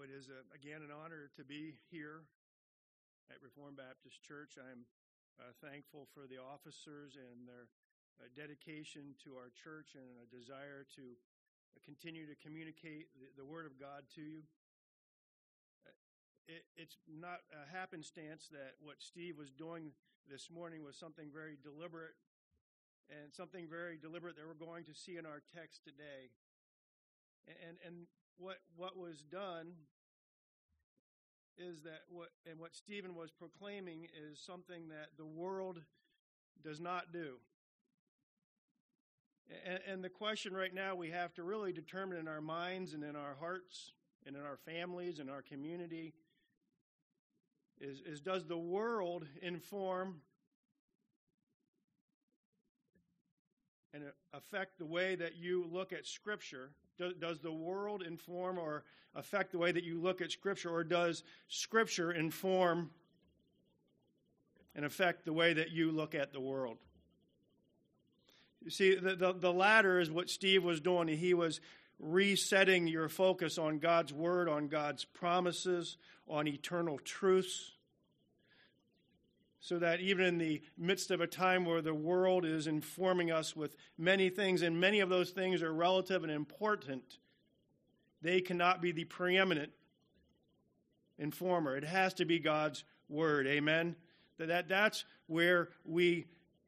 It is, again, an honor to be here at Reformed Baptist Church. I'm thankful for the officers and their dedication to our church and a desire to continue to communicate the Word of God to you. It's not a happenstance that what Steve was doing this morning was something very deliberate, and something very deliberate that we're going to see in our text today. And what was done is that what Stephen was proclaiming is something that the world does not do. And the question right now we have to really determine in our minds and in our hearts and in our families and our community is does the world inform and affect the way that you look at Scripture? Does the world inform or affect the way that you look at Scripture, or does Scripture inform and affect the way that you look at the world? You see, the latter is what Steve was doing. He was resetting your focus on God's Word, on God's promises, on eternal truths, so that even in the midst of a time where the world is informing us with many things, and many of those things are relative and important, they cannot be the preeminent informer. It has to be God's Word. Amen? That's where we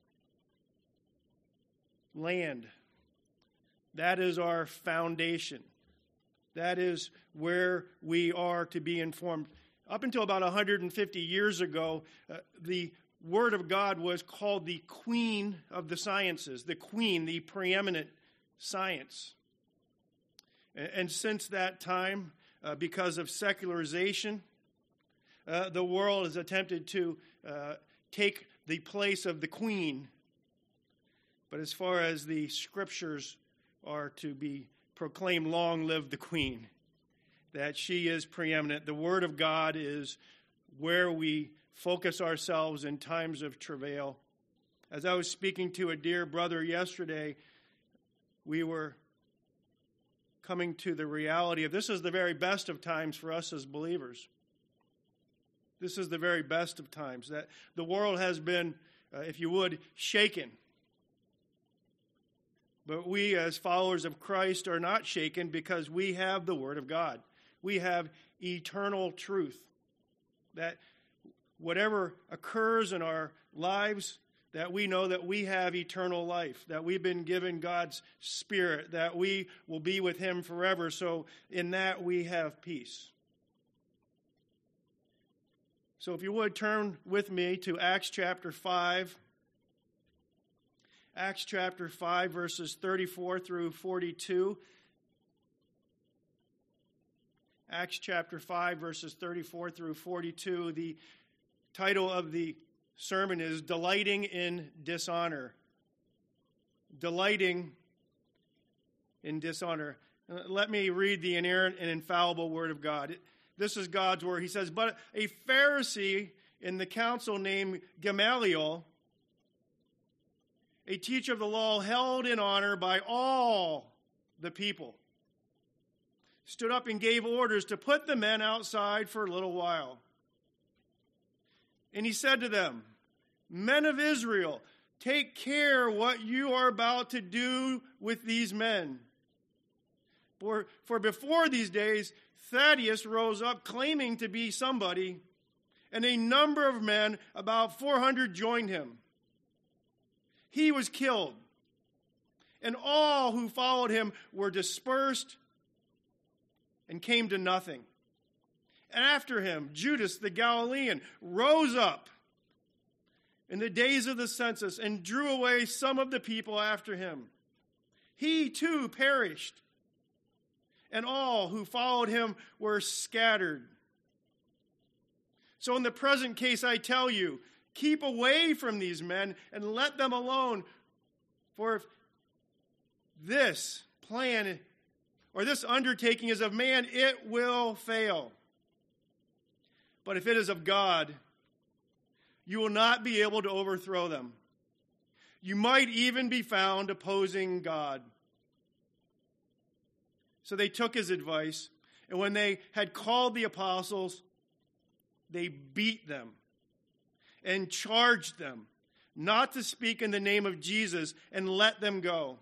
land. That is our foundation. That is where we are to be informed. Up until about 150 years ago, the Word of God was called the queen of the sciences, the queen, the preeminent science. And since that time, because of secularization, the world has attempted to take the place of the queen. But as far as the Scriptures are to be proclaimed, long live the queen, that she is preeminent. The Word of God is where we focus ourselves in times of travail. As I was speaking to a dear brother yesterday, we were coming to the reality of this is the very best of times for us as believers. This is the very best of times. That the world has been, if you would, shaken. But we as followers of Christ are not shaken because we have the Word of God. We have eternal truth. That whatever occurs in our lives, that we know that we have eternal life, that we've been given God's Spirit, that we will be with Him forever. So in that we have peace. So if you would turn with me to Acts chapter 5. Acts chapter 5, verses 34 through 42. Acts chapter 5, verses 34 through 42. The title of the sermon is Delighting in Dishonor. Delighting in dishonor. Let me read the inerrant and infallible Word of God. This is God's Word. He says, "But a Pharisee in the council named Gamaliel, a teacher of the law held in honor by all the people, stood up and gave orders to put the men outside for a little while. And he said to them, 'Men of Israel, take care what you are about to do with these men. For before these days, Thaddeus rose up claiming to be somebody, and a number of men, about 400, joined him. He was killed, and all who followed him were dispersed and came to nothing. And after him, Judas the Galilean rose up in the days of the census and drew away some of the people after him. He too perished, and all who followed him were scattered. So in the present case, I tell you, keep away from these men and let them alone. For if this plan or this undertaking is of man, it will fail. But if it is of God, you will not be able to overthrow them. You might even be found opposing God.' So they took his advice And when they had called the apostles, they beat them and charged them not to speak in the name of Jesus, and let them go.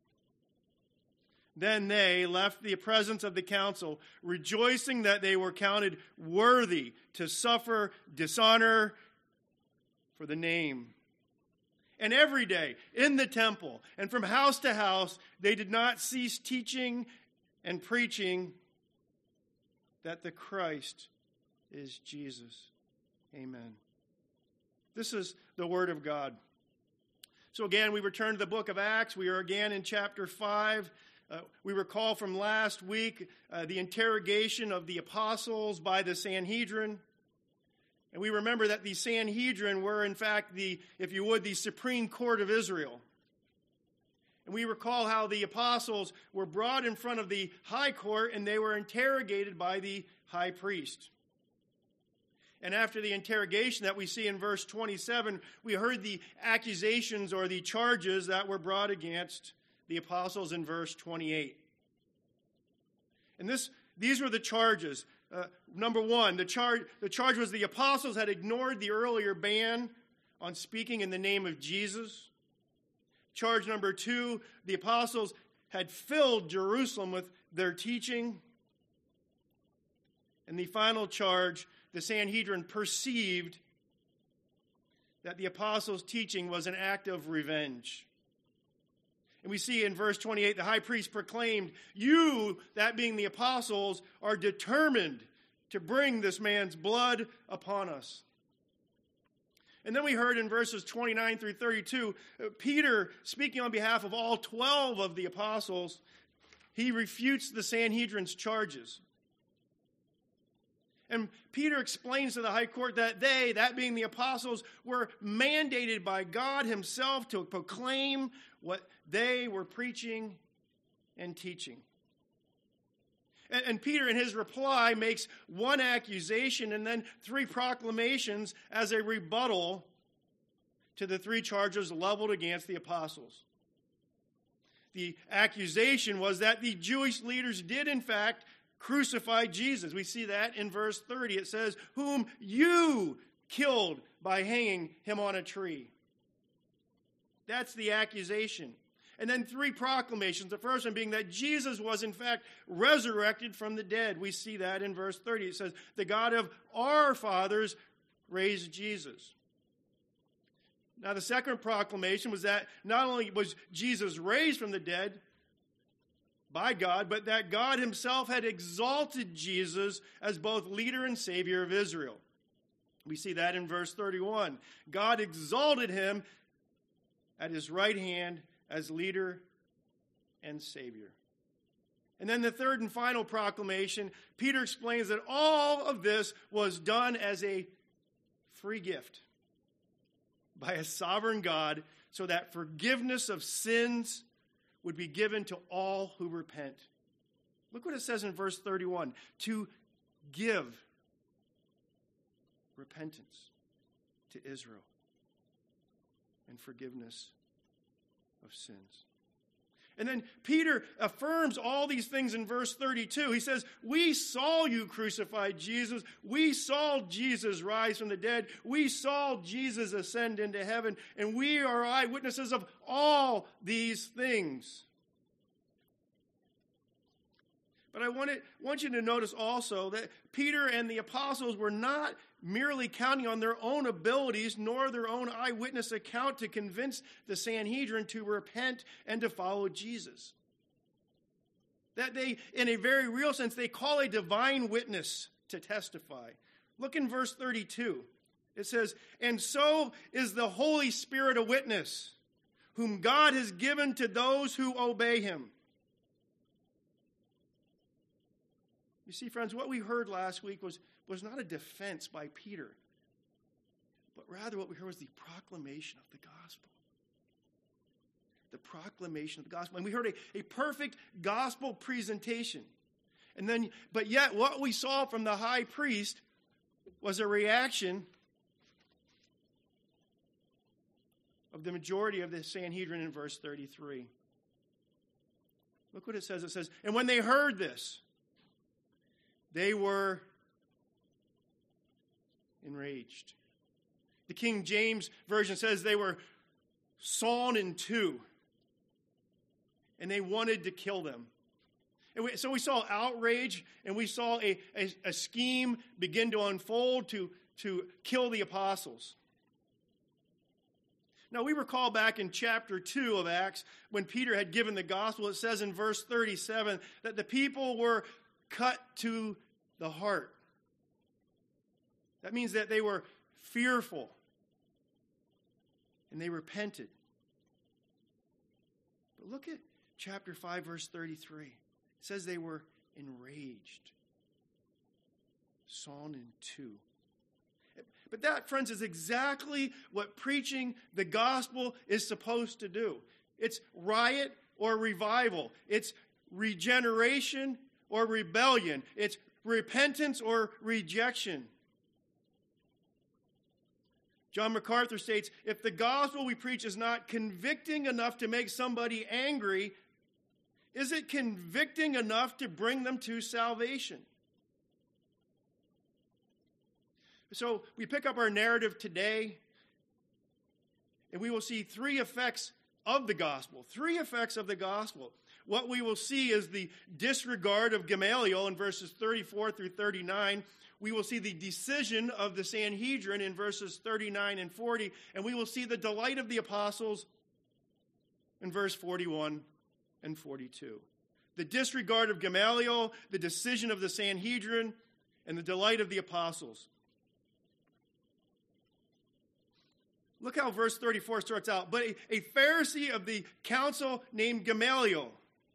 Then they left the presence of the council, rejoicing that they were counted worthy to suffer dishonor for the name. And every day in the temple and from house to house, they did not cease teaching and preaching that the Christ is Jesus. Amen. This is the word of God. So again, we return to the book of Acts. We are again in chapter 5. We recall from last week the interrogation of the apostles by the Sanhedrin. And we remember that the Sanhedrin were, in fact, the Supreme Court of Israel. And we recall how the apostles were brought in front of the high court and they were interrogated by the high priest. And after the interrogation that we see in verse 27, we heard the accusations or the charges that were brought against the apostles in verse 28. And these were the charges. Number one, the charge was the apostles had ignored the earlier ban on speaking in the name of Jesus. Charge number two, the apostles had filled Jerusalem with their teaching. And the final charge, the Sanhedrin perceived that the apostles' teaching was an act of revenge. And we see in verse 28, the high priest proclaimed, "You," that being the apostles, "are determined to bring this man's blood upon us." And then we heard in verses 29 through 32, Peter, speaking on behalf of all 12 of the apostles, he refutes the Sanhedrin's charges. And Peter explains to the high court that they, that being the apostles, were mandated by God himself to proclaim what they were preaching and teaching. And Peter, in his reply, makes one accusation and then 3 proclamations as a rebuttal to the 3 charges leveled against the apostles. The accusation was that the Jewish leaders did, in fact, crucify Jesus. We see that in verse 30. It says, "Whom you killed by hanging him on a tree." That's the accusation. And then 3 proclamations. The first one being that Jesus was in fact resurrected from the dead. We see that in verse 30. It says, "The God of our fathers raised Jesus." Now the second proclamation was that not only was Jesus raised from the dead by God, but that God himself had exalted Jesus as both leader and savior of Israel. We see that in verse 31. God exalted him at his right hand as leader and savior. And then the third and final proclamation, Peter explains that all of this was done as a free gift by a sovereign God so that forgiveness of sins would be given to all who repent. Look what it says in verse 31. To give repentance to Israel and forgiveness of sins. And then Peter affirms all these things in verse 32. He says, "We saw you crucified Jesus. We saw Jesus rise from the dead. We saw Jesus ascend into heaven. And we are eyewitnesses of all these things." But I want you to notice also that Peter and the apostles were not merely counting on their own abilities nor their own eyewitness account to convince the Sanhedrin to repent and to follow Jesus. That they, in a very real sense, they call a divine witness to testify. Look in verse 32. It says, "And so is the Holy Spirit a witness, whom God has given to those who obey him." You see, friends, what we heard last week was not a defense by Peter, but rather what we heard was the proclamation of the gospel. The proclamation of the gospel. And we heard a perfect gospel presentation. But yet what we saw from the high priest was a reaction of the majority of the Sanhedrin in verse 33. Look what it says. It says, "And when they heard this, They were enraged. The King James Version says they were sawn in two, and they wanted to kill them. And so we saw outrage, and we saw a scheme begin to unfold to kill the apostles. Now, we recall back in chapter 2 of Acts, when Peter had given the gospel, it says in verse 37 that the people were cut to the heart. That means that they were fearful, and they repented. But look at chapter 5, verse 33. It says they were enraged, sawn in two. But that, friends, is exactly what preaching the gospel is supposed to do. It's riot or revival. It's regeneration or rebellion. It's repentance or rejection. John MacArthur states, if the gospel we preach is not convicting enough to make somebody angry, is it convicting enough to bring them to salvation? So we pick up our narrative today, and we will see three effects of the gospel. Three effects of the gospel. What we will see is the disregard of Gamaliel in verses 34 through 39. We will see the decision of the Sanhedrin in verses 39 and 40. And we will see the delight of the apostles in verse 41 and 42. The disregard of Gamaliel, the decision of the Sanhedrin, and the delight of the apostles. Look how verse 34 starts out. But a Pharisee of the council named Gamaliel.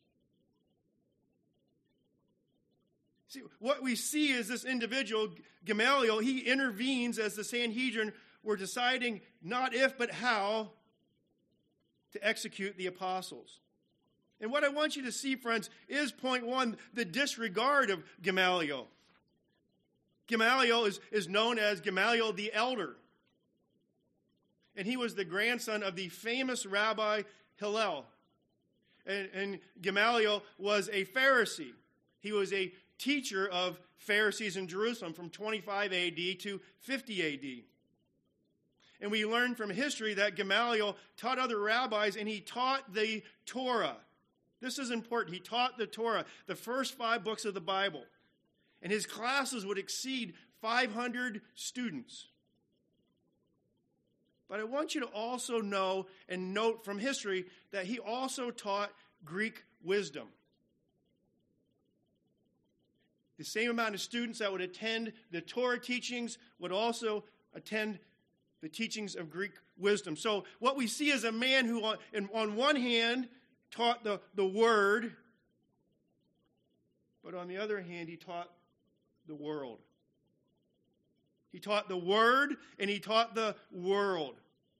See, what we see is this individual, Gamaliel, he intervenes as the Sanhedrin were deciding not if, but how to execute the apostles. And what I want you to see, friends, is point one, the disregard of Gamaliel. Gamaliel is known as Gamaliel the Elder. And he was the grandson of the famous Rabbi Hillel. And Gamaliel was a Pharisee. He was a teacher of Pharisees in Jerusalem from 25 AD to 50 AD. And we learn from history that Gamaliel taught other rabbis, and he taught the Torah. This is important. He taught the Torah, the first 5 books of the Bible. And his classes would exceed 500 students. But I want you to also know and note from history that he also taught Greek wisdom. The same amount of students that would attend the Torah teachings would also attend the teachings of Greek wisdom. So what we see is a man who on one hand taught the word, but on the other hand he taught the world. He taught the word and he taught the world.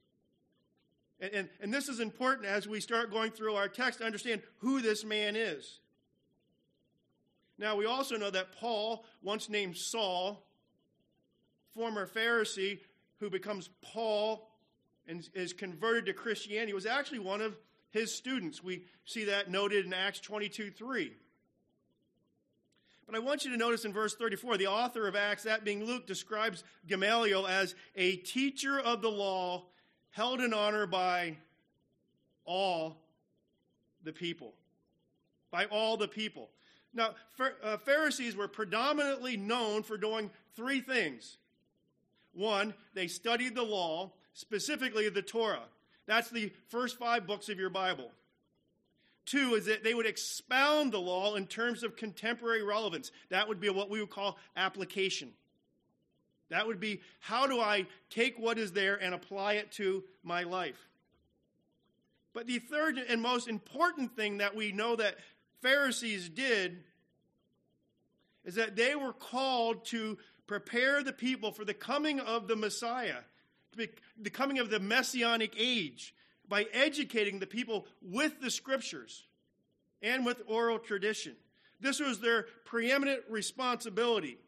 And this is important as we start going through our text to understand who this man is. Now, we also know that Paul, once named Saul, former Pharisee who becomes Paul and is converted to Christianity, was actually one of his students. We see that noted in Acts 22:3. But I want you to notice in verse 34, the author of Acts, that being Luke, describes Gamaliel as a teacher of the law held in honor by all the people. By all the people. Now, Pharisees were predominantly known for doing 3 things. One, they studied the law, specifically the Torah. That's the first 5 books of your Bible. 2 is that they would expound the law in terms of contemporary relevance. That would be what we would call application. That would be, how do I take what is there and apply it to my life? But the third and most important thing that we know that Pharisees did is that they were called to prepare the people for the coming of the Messiah, the coming of the Messianic age, by educating the people with the Scriptures and with oral tradition. This was their preeminent responsibility.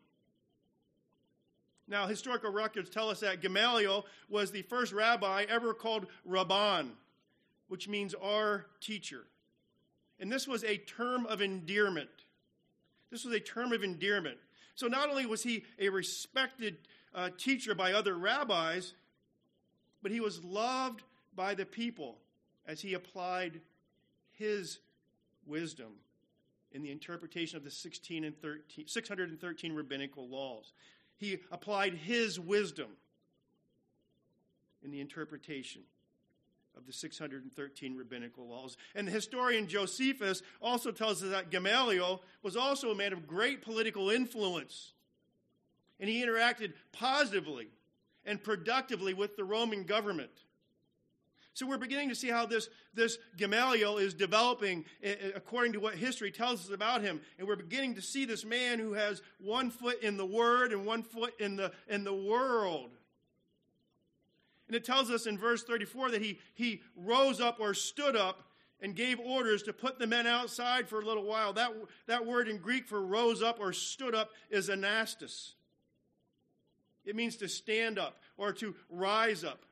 Now, historical records tell us that Gamaliel was the first rabbi ever called Rabban, which means our teacher. And this was a term of endearment. This was a term of endearment. So not only was he a respected teacher by other rabbis, but he was loved by the people as he applied his wisdom in the interpretation of the 613 rabbinical laws. He applied his wisdom in the interpretation of the 613 rabbinical laws. And the historian Josephus also tells us that Gamaliel was also a man of great political influence. And he interacted positively and productively with the Roman government. So we're beginning to see how this Gamaliel is developing according to what history tells us about him. And we're beginning to see this man who has one foot in the Word and one foot in the world. And it tells us in verse 34 that he rose up or stood up and gave orders to put the men outside for a little while. That word in Greek for rose up or stood up is anastas. It means to stand up or to rise up.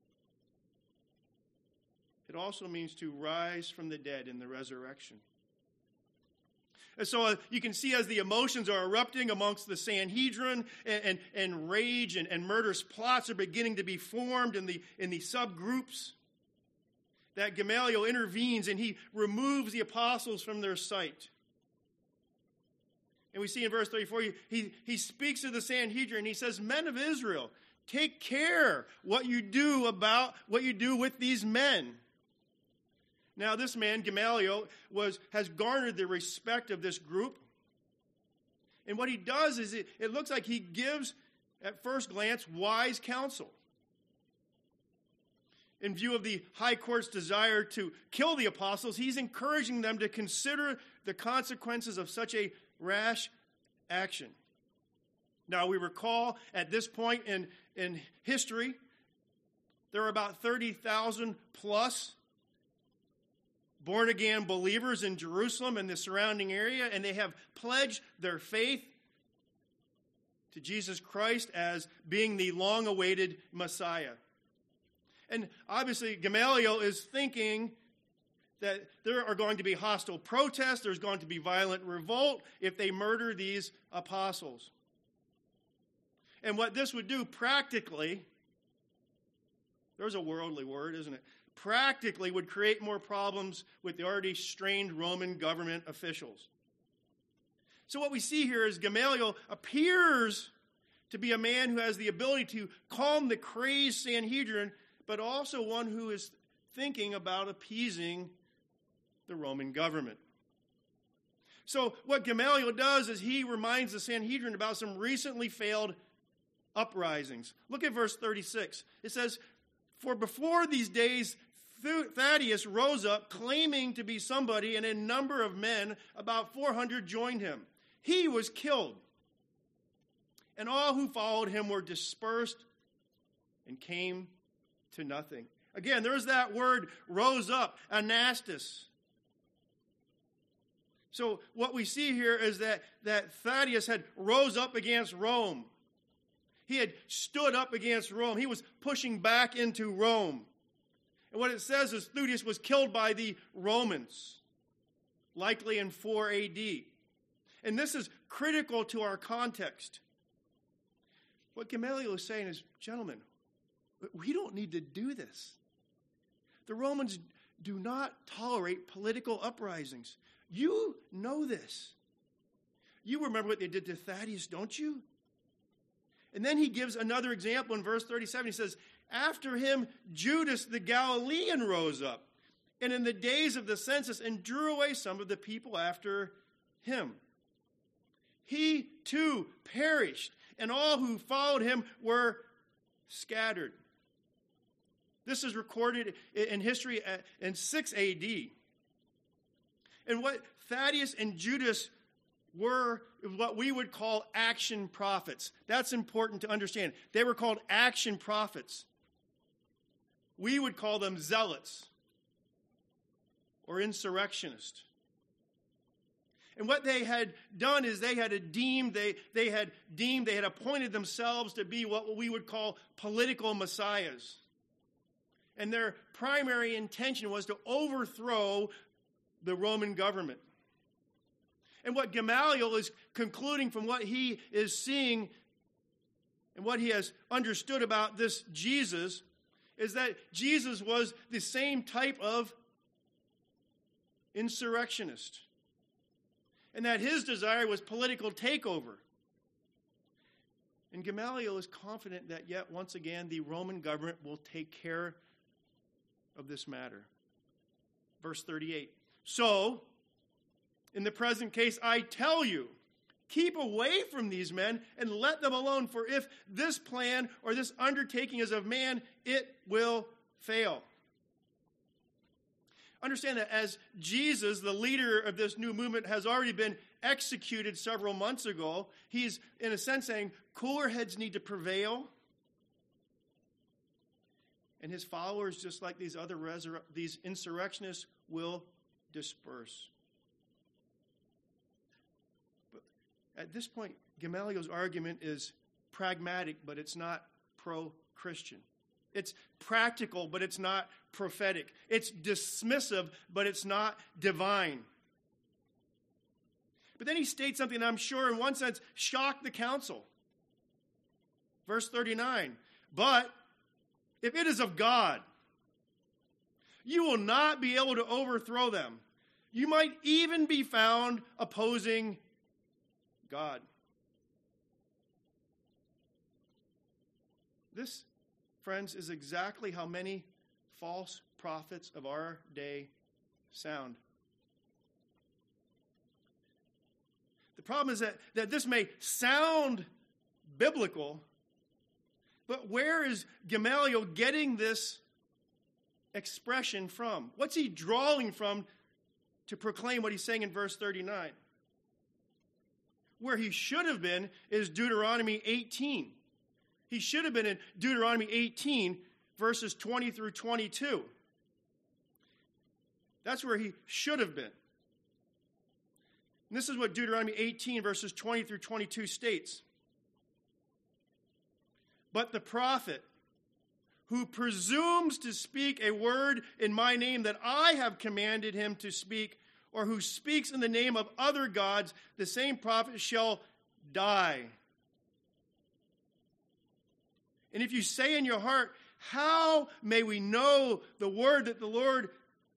It also means to rise from the dead in the resurrection. And so you can see as the emotions are erupting amongst the Sanhedrin and rage and murderous plots are beginning to be formed in the subgroups, that Gamaliel intervenes and he removes the apostles from their sight. And we see in verse 34, he speaks to the Sanhedrin. He says, "Men of Israel, take care what you do with these men." Now, this man, Gamaliel, has garnered the respect of this group. And what he does is it looks like he gives, at first glance, wise counsel. In view of the high court's desire to kill the apostles, he's encouraging them to consider the consequences of such a rash action. Now, we recall at this point in history, there are about 30,000 plus born-again believers in Jerusalem and the surrounding area, and they have pledged their faith to Jesus Christ as being the long-awaited Messiah. And obviously, Gamaliel is thinking that there are going to be hostile protests, there's going to be violent revolt if they murder these apostles. And what this would do practically, there's a worldly word, isn't it? Practically would create more problems with the already strained Roman government officials. So what we see here is Gamaliel appears to be a man who has the ability to calm the crazed Sanhedrin, but also one who is thinking about appeasing the Roman government. So what Gamaliel does is he reminds the Sanhedrin about some recently failed uprisings. Look at verse 36. It says, "For before these days Thaddeus rose up claiming to be somebody, and a number of men, about 400, joined him. He was killed, and all who followed him were dispersed and came to nothing." Again, there's that word, rose up, anastas. So what we see here is that Thaddeus had rose up against Rome. He had stood up against Rome. He was pushing back into Rome. And what it says is Thaddeus was killed by the Romans, likely in 4 AD. And this is critical to our context. What Gamaliel is saying is, gentlemen, we don't need to do this. The Romans do not tolerate political uprisings. You know this. You remember what they did to Thaddeus, don't you? And then he gives another example in verse 37. He says, "After him, Judas the Galilean rose up, and in the days of the census, and drew away some of the people after him. He too perished, and all who followed him were scattered." This is recorded in history in 6 AD. And what Thaddeus and Judas were what we would call action prophets. That's important to understand. They were called action prophets. We would call them zealots or insurrectionists. And what they had done is they had appointed themselves to be what we would call political messiahs. And their primary intention was to overthrow the Roman government. And what Gamaliel is concluding from what he is seeing and what he has understood about this Jesus is that Jesus was the same type of insurrectionist, and that his desire was political takeover. And Gamaliel is confident that yet once again the Roman government will take care of this matter. Verse 38. So, in the present case, I tell you, keep away from these men and let them alone, for if this plan or this undertaking is of man, it will fail. Understand that as Jesus, the leader of this new movement, has already been executed several months ago, he's, in a sense, saying cooler heads need to prevail. And his followers, just like these other these insurrectionists, will disperse. But at this point, Gamaliel's argument is pragmatic, but it's not pro-Christian. It's practical, but it's not prophetic. It's dismissive, but it's not divine. But then he states something that I'm sure in one sense shocked the council. Verse 39, but if it is of God, you will not be able to overthrow them. You might even be found opposing God. This, friends, is exactly how many false prophets of our day sound. The problem is that this may sound biblical, but where is Gamaliel getting this expression from? What's he drawing from to proclaim what he's saying in verse 39? Where he should have been is Deuteronomy 18. He should have been in Deuteronomy 18, verses 20 through 22. That's where he should have been. And this is what Deuteronomy 18, verses 20 through 22 states. But the prophet who presumes to speak a word in my name that I have commanded him to speak, or who speaks in the name of other gods, the same prophet shall die. And if you say in your heart, how may we know the word that the Lord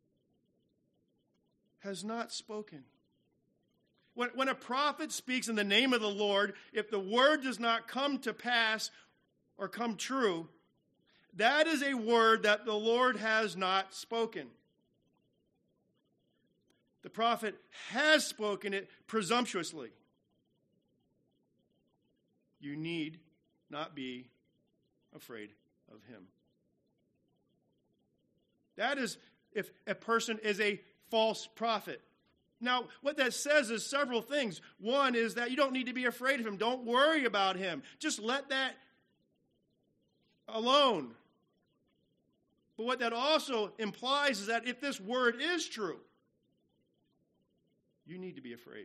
has not spoken? When a prophet speaks in the name of the Lord, if the word does not come to pass or come true, that is a word that the Lord has not spoken. The prophet has spoken it presumptuously. You need not be afraid of him. That is if a person is a false prophet. Now, what that says is several things. One is that you don't need to be afraid of him. Don't worry about him. Just let that alone. But what that also implies is that if this word is true, you need to be afraid.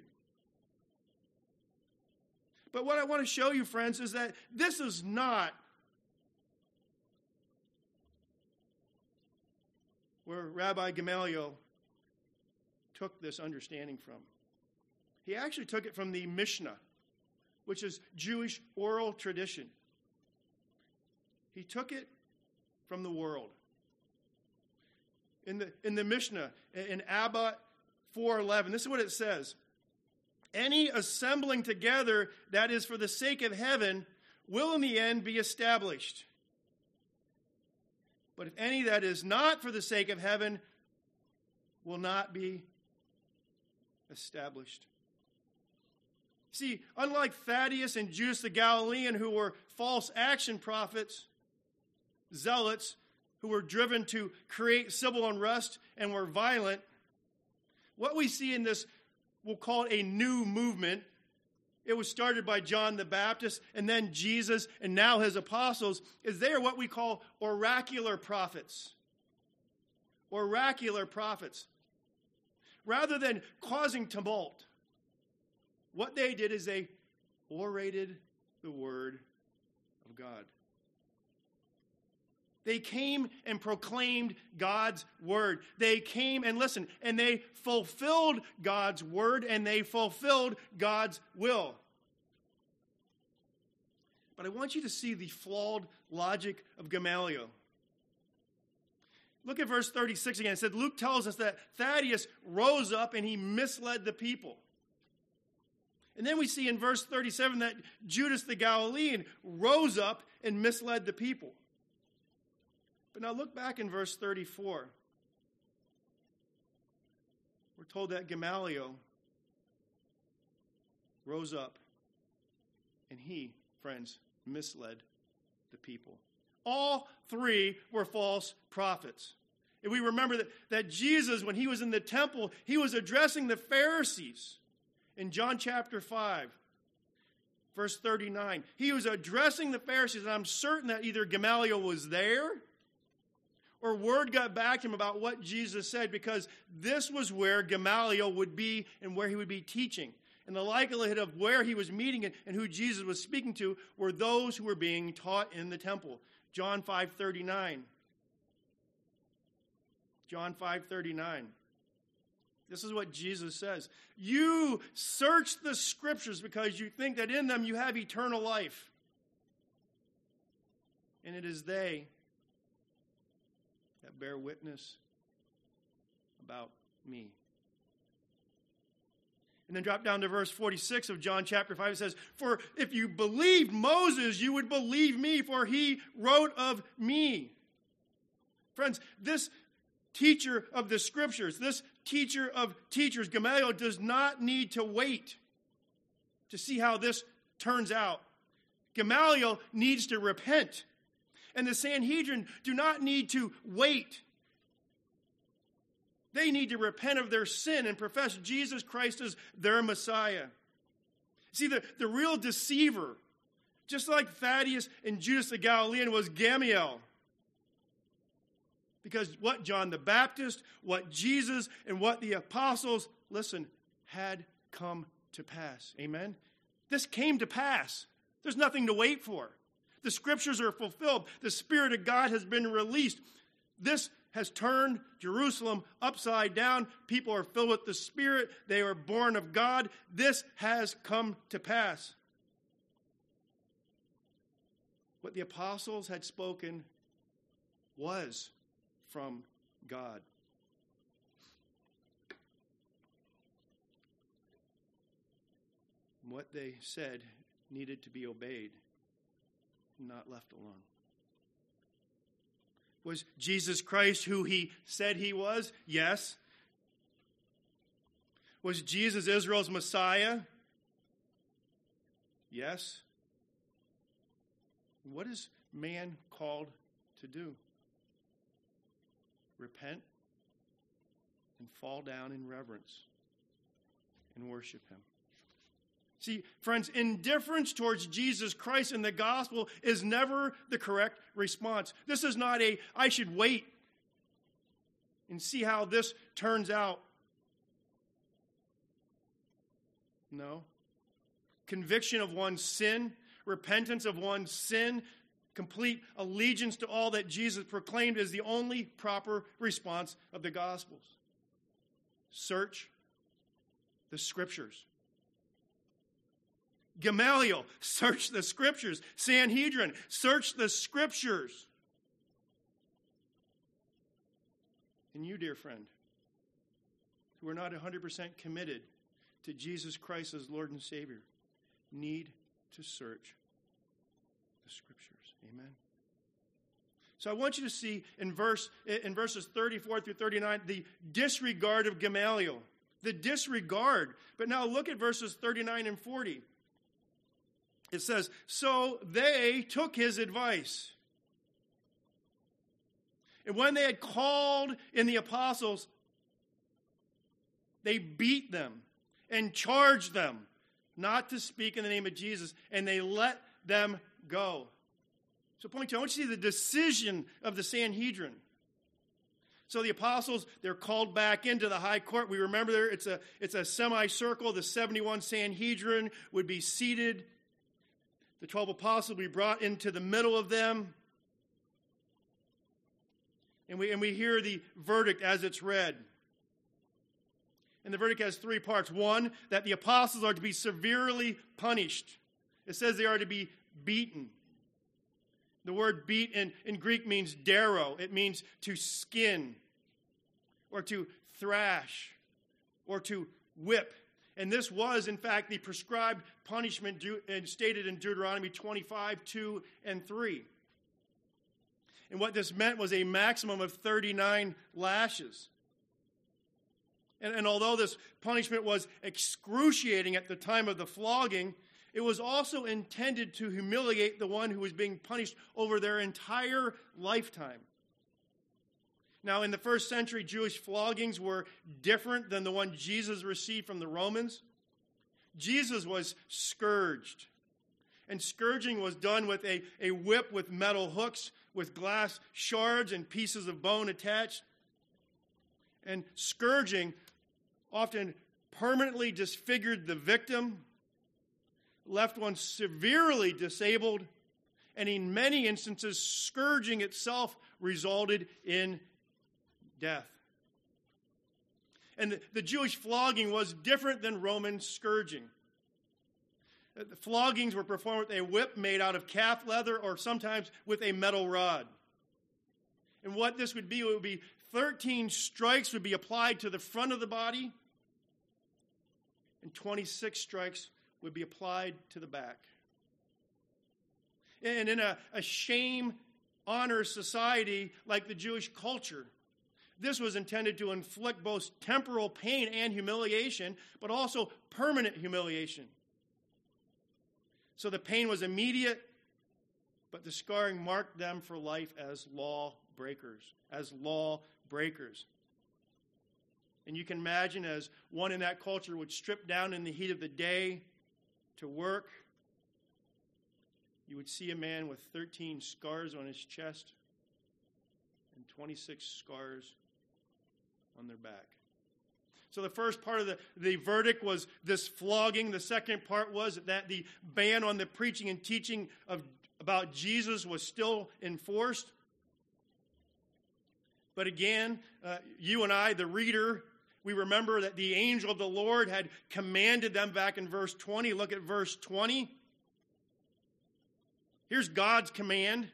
But what I want to show you, friends, is that this is not where Rabbi Gamaliel took this understanding from. He actually took it from the Mishnah, which is Jewish oral tradition. He took it from the world. In the Mishnah, in Abba 4:11, this is what it says. Any assembling together that is for the sake of heaven will in the end be established. But if any that is not for the sake of heaven will not be established. See, unlike Thaddeus and Judas the Galilean, who were false action prophets, zealots, who were driven to create civil unrest and were violent, what we see in this, we'll call it a new movement. It was started by John the Baptist and then Jesus and now his apostles, is they are what we call oracular prophets. Oracular prophets. Rather than causing tumult, what they did is they orated the word of God. They came and proclaimed God's word. They came and listened, and they fulfilled God's word, and they fulfilled God's will. But I want you to see the flawed logic of Gamaliel. Look at verse 36 again. It said, Luke tells us that Thaddeus rose up and he misled the people. And then we see in verse 37 that Judas the Galilean rose up and misled the people. But now look back in verse 34. We're told that Gamaliel rose up and he, friends, misled the people. All three were false prophets. And we remember that Jesus, when he was in the temple, he was addressing the Pharisees. In John chapter 5, verse 39, he was addressing the Pharisees, and I'm certain that either Gamaliel was there or word got back to him about what Jesus said, because this was where Gamaliel would be and where he would be teaching. And the likelihood of where he was meeting and who Jesus was speaking to were those who were being taught in the temple. John 5:39. John 5:39. This is what Jesus says. You search the Scriptures because you think that in them you have eternal life. And it is they that bear witness about me. And then drop down to verse 46 of John chapter 5. It says, for if you believed Moses, you would believe me, for he wrote of me. Friends, this teacher of the Scriptures, this teacher of teachers, Gamaliel, does not need to wait to see how this turns out. Gamaliel needs to repent. And the Sanhedrin do not need to wait. They need to repent of their sin and profess Jesus Christ as their Messiah. See, the real deceiver, just like Thaddeus and Judas the Galilean, was Gamaliel. Because what John the Baptist, what Jesus, and what the apostles, listen, had come to pass. Amen? This came to pass. There's nothing to wait for. The Scriptures are fulfilled. The Spirit of God has been released. This has turned Jerusalem upside down. People are filled with the Spirit. They are born of God. This has come to pass. What the apostles had spoken was from God. What they said needed to be obeyed, not left alone. Was Jesus Christ who he said he was? Yes. Was Jesus Israel's Messiah? Yes. What is man called to do? Repent and fall down in reverence and worship him. See, friends, indifference towards Jesus Christ and the gospel is never the correct response. This is not I should wait and see how this turns out. No. Conviction of one's sin, repentance of one's sin, complete allegiance to all that Jesus proclaimed is the only proper response of the Gospels. Search the Scriptures. Gamaliel, search the Scriptures. Sanhedrin, search the Scriptures. And you, dear friend, who are not 100% committed to Jesus Christ as Lord and Savior, need to search the Scriptures. Amen. So I want you to see in verses 34 through 39 the disregard of Gamaliel. The disregard. But now look at verses 39 and 40. It says, so they took his advice. And when they had called in the apostles, they beat them and charged them not to speak in the name of Jesus, and they let them go. So point two, I want you to see the decision of the Sanhedrin. So the apostles, they're called back into the high court. We remember there, it's a semicircle. The 71 Sanhedrin would be seated. The 12 apostles would be brought into the middle of them. And we hear the verdict as it's read. And the verdict has three parts. One, that the apostles are to be severely punished. It says they are to be beaten. The word beat in Greek means darrow. It means to skin, or to thrash, or to whip. And this was, in fact, the prescribed punishment stated in Deuteronomy 25, 2 and 3. And what this meant was a maximum of 39 lashes. And although this punishment was excruciating at the time of the flogging, it was also intended to humiliate the one who was being punished over their entire lifetime. Now, in the first century, Jewish floggings were different than the one Jesus received from the Romans. Jesus was scourged. And scourging was done with a whip with metal hooks, with glass shards and pieces of bone attached. And scourging often permanently disfigured the victim, left one severely disabled, and in many instances, scourging itself resulted in death. And the Jewish flogging was different than Roman scourging. The floggings were performed with a whip made out of calf leather or sometimes with a metal rod. And what this would be, it would be 13 strikes would be applied to the front of the body, and 26 strikes would be applied to the back. And in a shame-honor society like the Jewish culture, this was intended to inflict both temporal pain and humiliation, but also permanent humiliation. So the pain was immediate, but the scarring marked them for life as law breakers. And you can imagine as one in that culture would strip down in the heat of the day to work, you would see a man with 13 scars on his chest and 26 scars on their back. So the first part of the verdict was this flogging. The second part was that the ban on the preaching and teaching about Jesus was still enforced. But again, you and I, the reader, we remember that the angel of the Lord had commanded them back in verse 20. Look at verse 20. Here's God's command.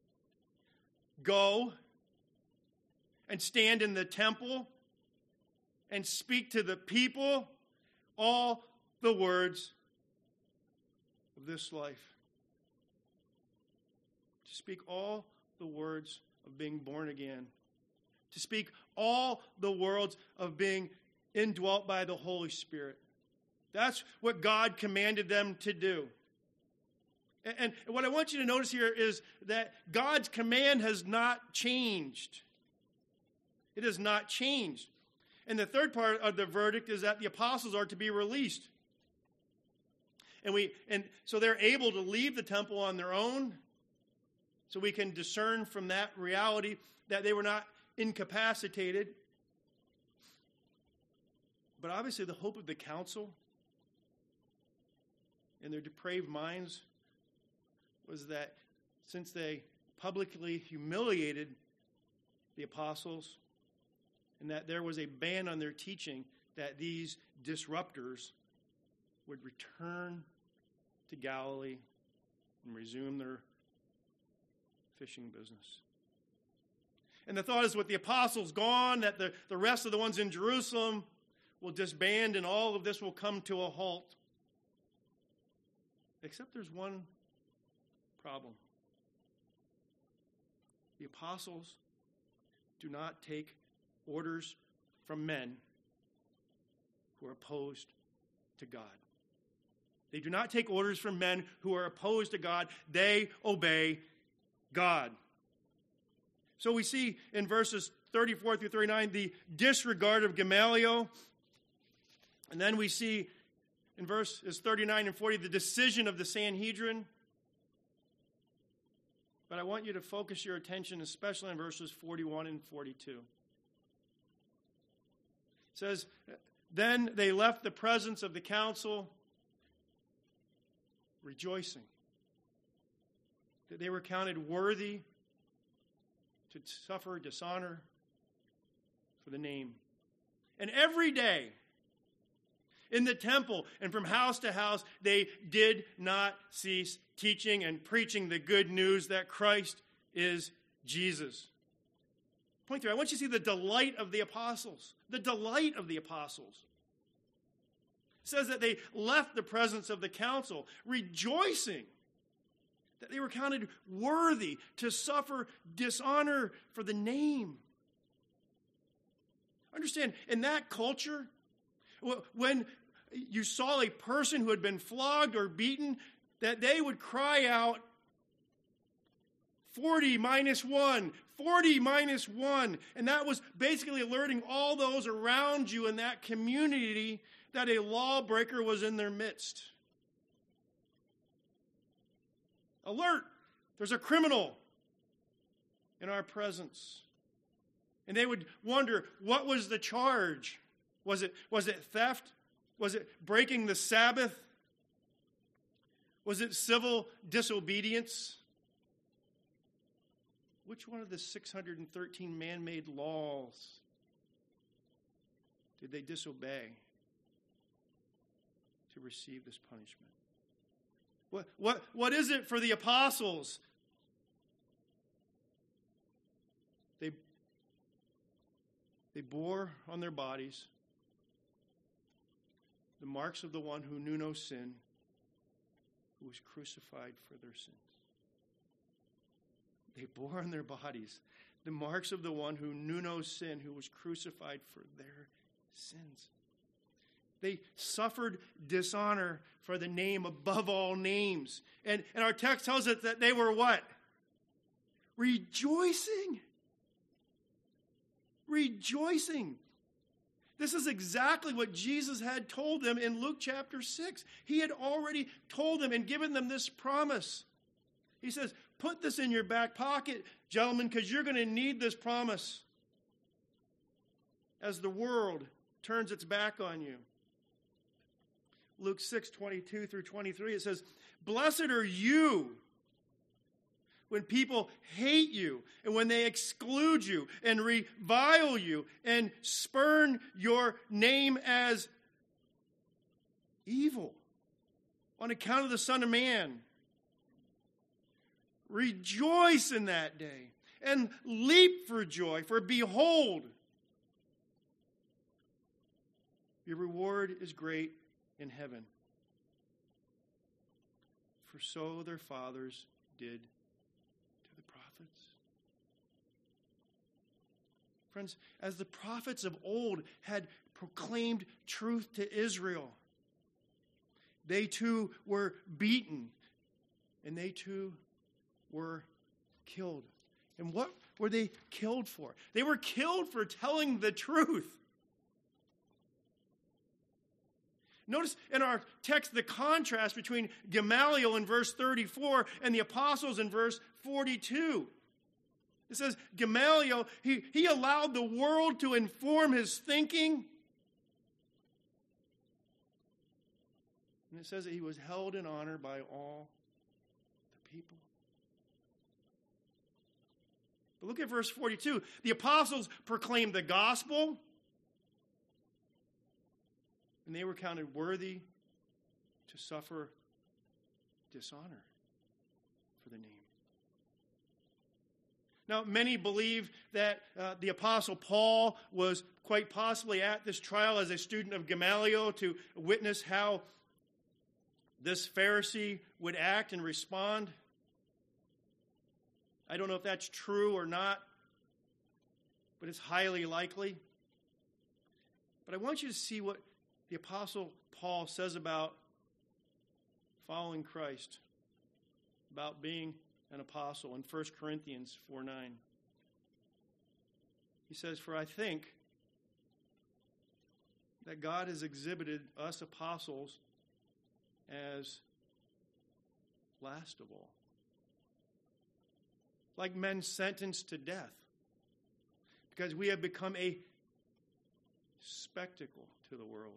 Go and stand in the temple and speak to the people all the words of this life. To speak all the words of being born again. To speak all the words of being indwelt by the Holy Spirit. That's what God commanded them to do. And what I want you to notice here is that God's command has not changed. It has not changed. And the third part of the verdict is that the apostles are to be released. And so they're able to leave the temple on their own. So we can discern from that reality that they were not incapacitated. But obviously the hope of the council in their depraved minds was that since they publicly humiliated the apostles, and that there was a ban on their teaching, that these disruptors would return to Galilee and resume their fishing business. And the thought is with the apostles gone, that the rest of the ones in Jerusalem will disband and all of this will come to a halt. Except there's one problem. The apostles do not take orders from men who are opposed to God. They do not take orders from men who are opposed to God. They obey God. So we see in verses 34 through 39 the disregard of Gamaliel. And then we see in verses 39 and 40 the decision of the Sanhedrin. But I want you to focus your attention especially on verses 41 and 42. It says, then they left the presence of the council rejoicing that they were counted worthy to suffer dishonor for the name. And every day, in the temple and from house to house, they did not cease teaching and preaching the good news that Christ is Jesus. Point 3, I want you to see the delight of the apostles. The delight of the apostles. It says that they left the presence of the council, rejoicing that they were counted worthy to suffer dishonor for the name. Understand, in that culture, when you saw a person who had been flogged or beaten, that they would cry out, 40 minus 1, 40 minus 1. And that was basically alerting all those around you in that community that a lawbreaker was in their midst. Alert! There's a criminal in our presence. And they would wonder, what was the charge? Was it theft? Was it breaking the Sabbath? Was it civil disobedience? Which one of the 613 man-made laws did they disobey to receive this punishment? What is it for the apostles? They bore on their bodies the marks of the one who knew no sin, who was crucified for their sins. They bore on their bodies the marks of the one who knew no sin, who was crucified for their sins. They suffered dishonor for the name above all names. And our text tells us that they were what? Rejoicing. Rejoicing. This is exactly what Jesus had told them in Luke chapter 6. He had already told them and given them this promise. He says, put this in your back pocket, gentlemen, because you're going to need this promise as the world turns its back on you. Luke 6:22 through 23, it says, blessed are you when people hate you and when they exclude you and revile you and spurn your name as evil on account of the Son of Man. Rejoice in that day and leap for joy, for behold, your reward is great in heaven. For so their fathers did to the prophets. Friends, as the prophets of old had proclaimed truth to Israel, they too were beaten, and they too were killed. And what were they killed for? They were killed for telling the truth. Notice in our text the contrast between Gamaliel in verse 34 and the apostles in verse 42. It says Gamaliel, he allowed the world to inform his thinking. And it says that he was held in honor by all the people. But look at verse 42. The apostles proclaimed the gospel, and they were counted worthy to suffer dishonor for the name. Now, many believe that the Apostle Paul was quite possibly at this trial as a student of Gamaliel to witness how this Pharisee would act and respond. I don't know if that's true or not, but it's highly likely. But I want you to see what the Apostle Paul says about following Christ, about being an apostle in 1 Corinthians 4:9. He says, for I think that God has exhibited us apostles as last of all, like men sentenced to death, because we have become a spectacle to the world,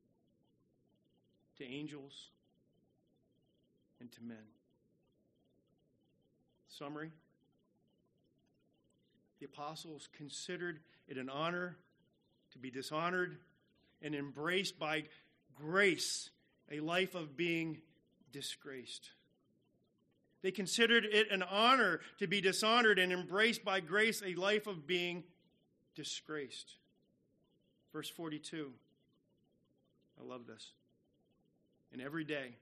to angels, and to men. Summary. The apostles considered it an honor to be dishonored and embraced by grace a life of being disgraced. They considered it an honor to be dishonored and embraced by grace a life of being disgraced. Verse 42. I love this. And every day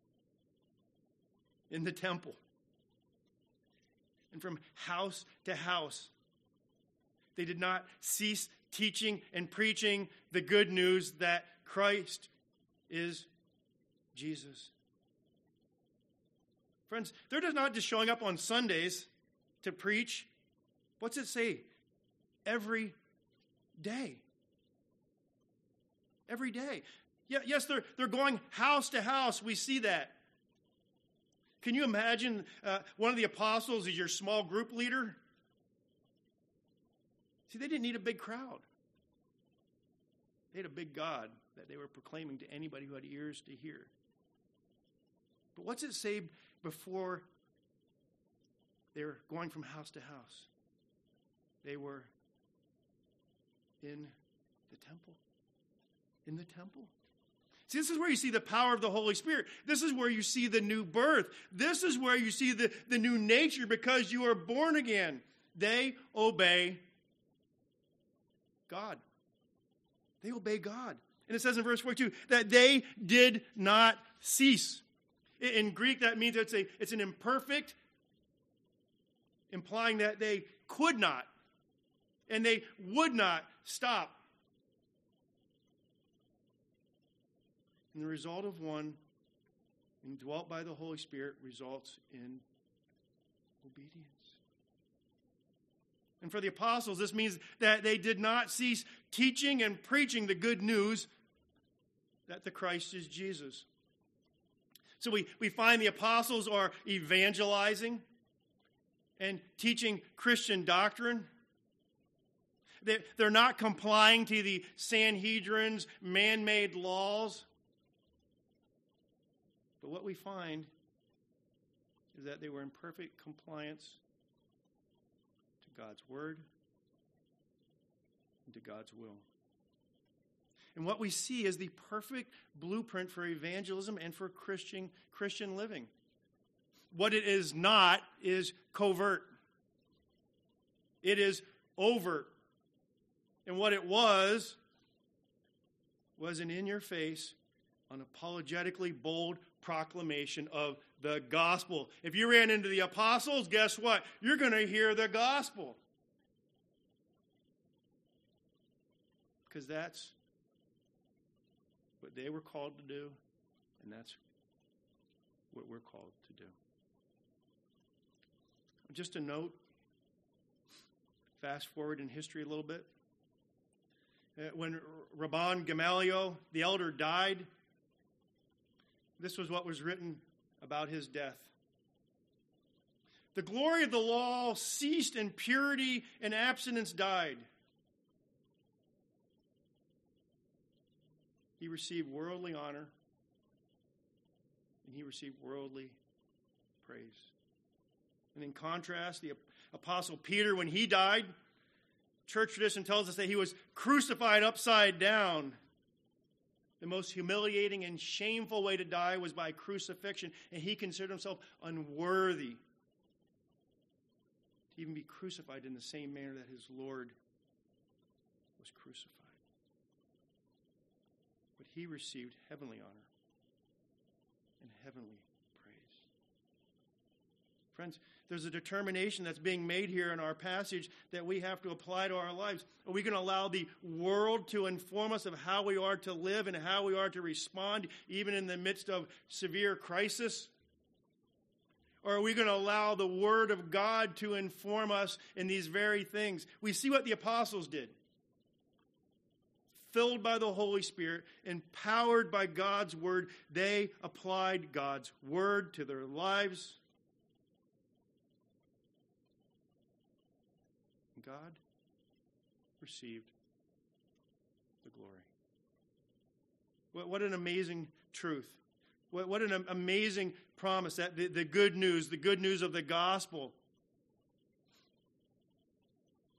in the temple and from house to house, they did not cease teaching and preaching the good news that Christ is Jesus. Friends, they're just not just showing up on Sundays to preach. What's it say? Every day. Every day. Yeah, yes, they're going house to house. We see that. Can you imagine one of the apostles is your small group leader? See, they didn't need a big crowd. They had a big God that they were proclaiming to anybody who had ears to hear. But what's it say before they were going from house to house? They were in the temple. In the temple. See, this is where you see the power of the Holy Spirit. This is where you see the new birth. This is where you see the new nature because you are born again. They obey God. They obey God. And it says in verse 42 that they did not cease. In Greek, that means it's an imperfect, implying that they could not and they would not stop. And the result of one indwelt by the Holy Spirit results in obedience. And for the apostles, this means that they did not cease teaching and preaching the good news that the Christ is Jesus. So we find the apostles are evangelizing and teaching Christian doctrine. They're not complying to the Sanhedrin's man-made laws. But what we find is that they were in perfect compliance to God's word and to God's will. And what we see is the perfect blueprint for evangelism and for Christian living. What it is not is covert. It is overt. And what it was an in-your-face, unapologetically bold proclamation of the gospel. If you ran into the apostles, guess what? You're going to hear the gospel. Because that's what they were called to do, and that's what we're called to do. Just a note, fast forward in history a little bit. When Rabban Gamaliel, the elder, died, this was what was written about his death. The glory of the law ceased, and purity and abstinence died. He received worldly honor, and he received worldly praise. And in contrast, the Apostle Peter, when he died, church tradition tells us that he was crucified upside down. The most humiliating and shameful way to die was by crucifixion, and he considered himself unworthy to even be crucified in the same manner that his Lord was crucified. But he received heavenly honor and heavenly praise. Friends, there's a determination that's being made here in our passage that we have to apply to our lives. Are we going to allow the world to inform us of how we are to live and how we are to respond, even in the midst of severe crisis? Or are we going to allow the Word of God to inform us in these very things? We see what the apostles did. Filled by the Holy Spirit, empowered by God's Word, they applied God's Word to their lives. God received the glory. What an amazing truth. What an amazing promise that the good news of the gospel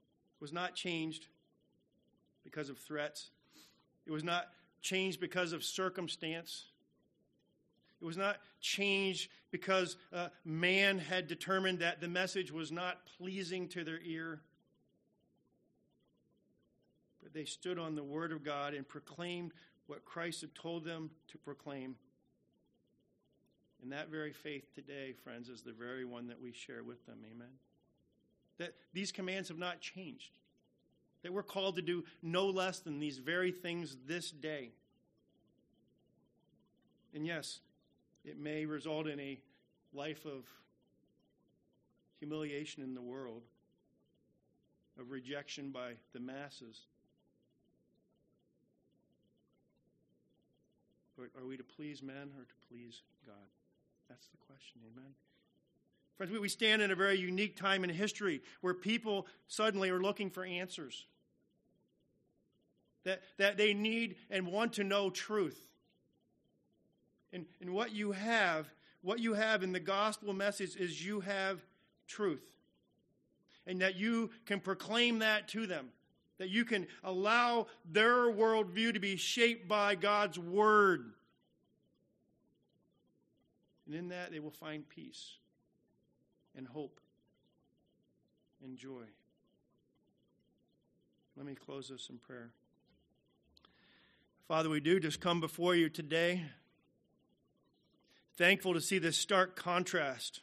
was not changed because of threats. It was not changed because of circumstance. It was not changed because man had determined that the message was not pleasing to their ear. But they stood on the word of God and proclaimed what Christ had told them to proclaim. And that very faith today, friends, is the very one that we share with them. Amen. That these commands have not changed. That we're called to do no less than these very things this day. And yes, it may result in a life of humiliation in the world, of rejection by the masses. But are we to please men or to please God? That's the question, amen? Friends, we stand in a very unique time in history where people suddenly are looking for answers. That they need and want to know truth. And what you have in the gospel message is you have truth. And that you can proclaim that to them. That you can allow their worldview to be shaped by God's word. And in that they will find peace and hope and joy. Let me close this in prayer. Father, we do just come before you today, thankful to see this stark contrast.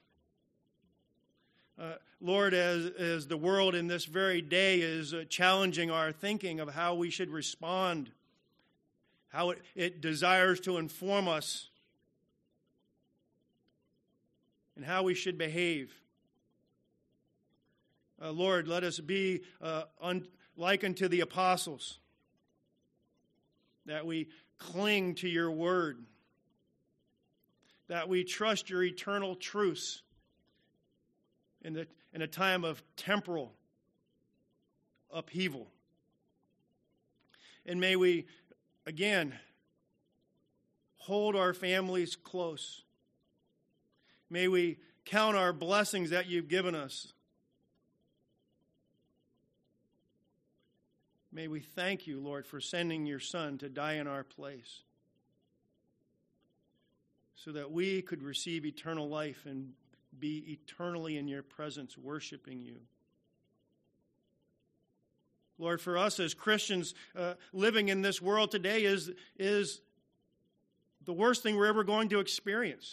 Lord, as the world in this very day is challenging our thinking of how we should respond, how it desires to inform us, and how we should behave. Lord, let us be like unto the apostles, that we cling to your word, that we trust your eternal truths in a time of temporal upheaval. And may we, again, hold our families close. May we count our blessings that you've given us. May we thank you, Lord, for sending your Son to die in our place so that we could receive eternal life and be eternally in your presence, worshiping you. Lord, for us as Christians, living in this world today is the worst thing we're ever going to experience.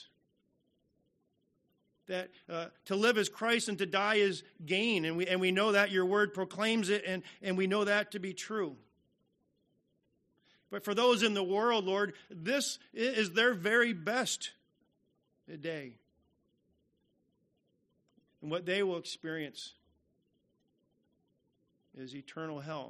That to live as Christ and to die is gain, and we know that your word proclaims it, and we know that to be true. But for those in the world, Lord, this is their very best day. And what they will experience is eternal hell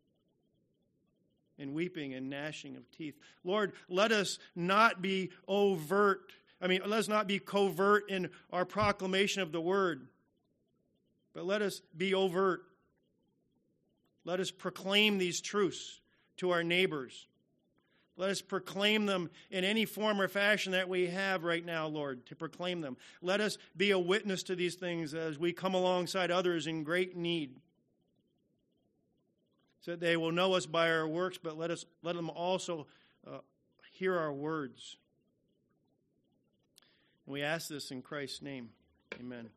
and weeping and gnashing of teeth. Lord, let us not be let's not be covert in our proclamation of the word, but let us be overt. Let us proclaim these truths to our neighbors. Let us proclaim them in any form or fashion that we have right now, Lord, to proclaim them. Let us be a witness to these things as we come alongside others in great need, so that they will know us by our works, but let them also hear our words. And we ask this in Christ's name. Amen.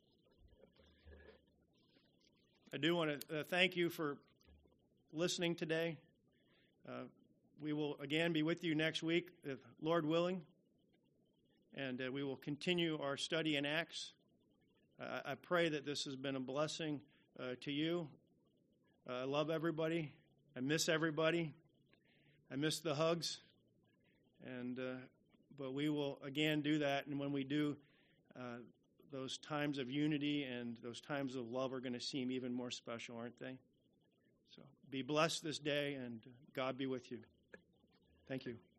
I do want to thank you for listening today. We will again be with you next week, if Lord willing, and we will continue our study in Acts. I pray that this has been a blessing to you. I love everybody. I miss everybody. I miss the hugs. But we will again do that, and when we do, those times of unity and those times of love are going to seem even more special, aren't they? So be blessed this day, and God be with you. Thank you.